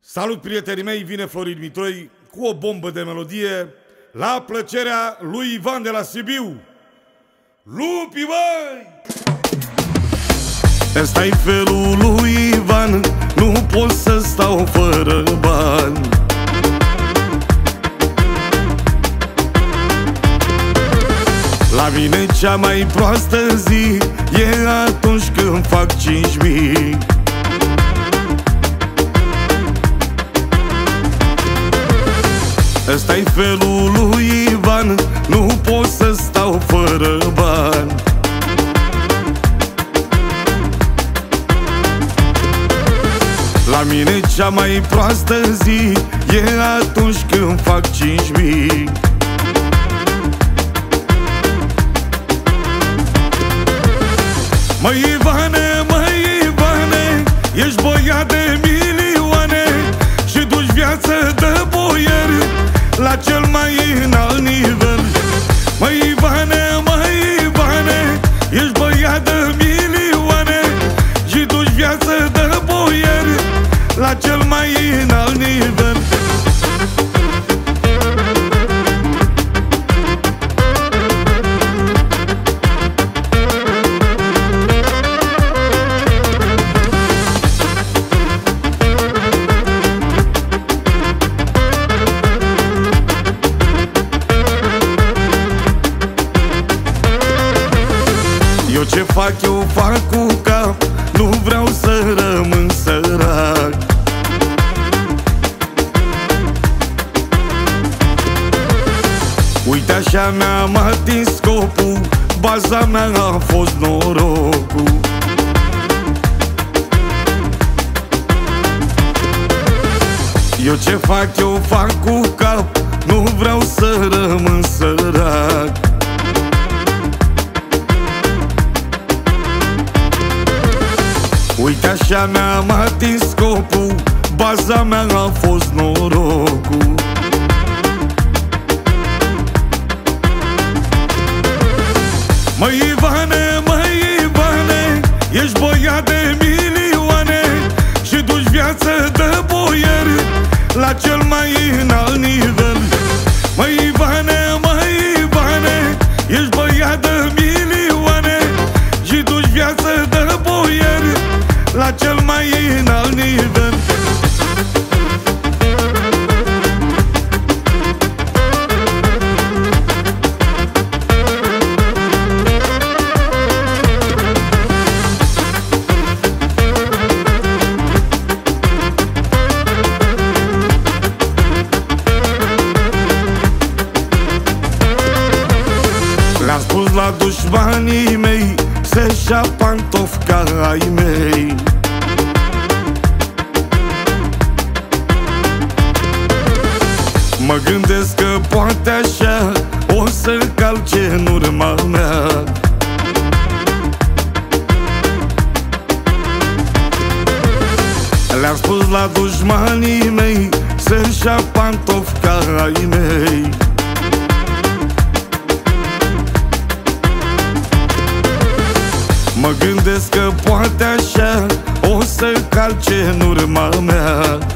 Salut, prietenii mei, vine Florin Mitoi cu o bombă de melodie la plăcerea lui Ivan de la Sibiu. Lupi, băi! Ăsta-i felul lui Ivan, nu pot să stau fără bani. La mine cea mai proastă zi e atunci când fac 5.000. Ăsta-i felul lui Ivan, nu pot să stau fără bani. La mine cea mai proastă zi e atunci când fac 5.000. Măi Ivane, ești băiat de milioane și duci viață de boier la cel mai înalt nivel. Măi Ivane, ești băiat de milioane și duci viață de boier la cel mai înalt nivel. Eu ce fac, eu fac cu cap, nu vreau să rămân sărac. Uite așa mi-am atins scopul, baza mea a fost norocul. Eu ce fac, eu fac cu cap, nu vreau să rămân sărac. Uite așa mi-am atins scopul, baza mea a fost norocul. Măi Ivane, ești băiat de milioane și duci viață de boier la cel mai înalt nivel. Măi Ivane, ești băiat de milioane și duci viață de boier la cel mai înalt nivel. Le-am spus la dușmanii mei să-și ia pantofi ca ai mei. Mă gândesc că poate așa o să calce în urma mea. Le-am spus la dușmanii mei să-și ia pantofi ca ai mei. Mă gândesc că poate așa o să calce în urma mea.